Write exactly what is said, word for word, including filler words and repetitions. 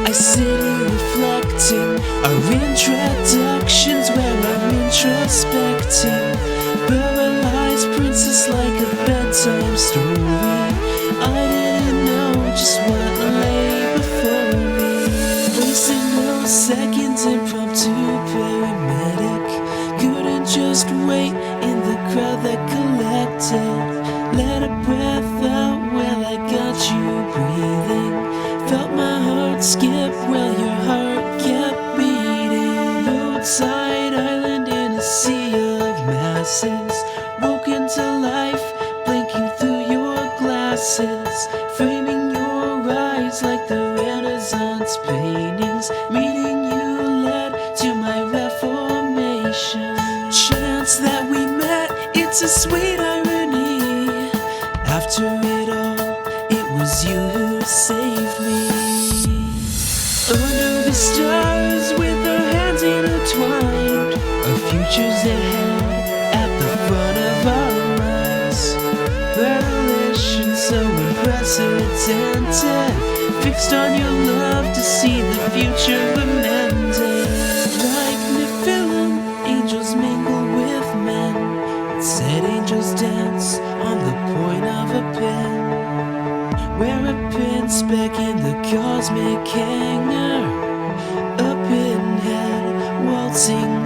I sit here reflecting, our introductions where I'm introspecting. Paralyzed princess like a bedtime story. I didn't know just what lay before me. Wasting no seconds, impromptu paramedic. Couldn't just wait in the crowd that collected. Let a breath out while I got you breathing. Felt my heart skip while your heart kept beating. Roadside island in a sea of masses. Woken to life, blinking through your glasses. Framing your eyes like the Renaissance paintings. Meeting you led to my reformation. Chance that we met, it's a sweet irony. After it all, it was you who saved me. Under the stars with our hands intertwined, our futures ahead at the front of our minds. Revelation so unprecedented, fixed on your love to see the future amended. Like Nephilim, angels mingle with men. It said angels dance on the point of a pen. Wear a pin speck in the cosmic hanger, up in head, waltzing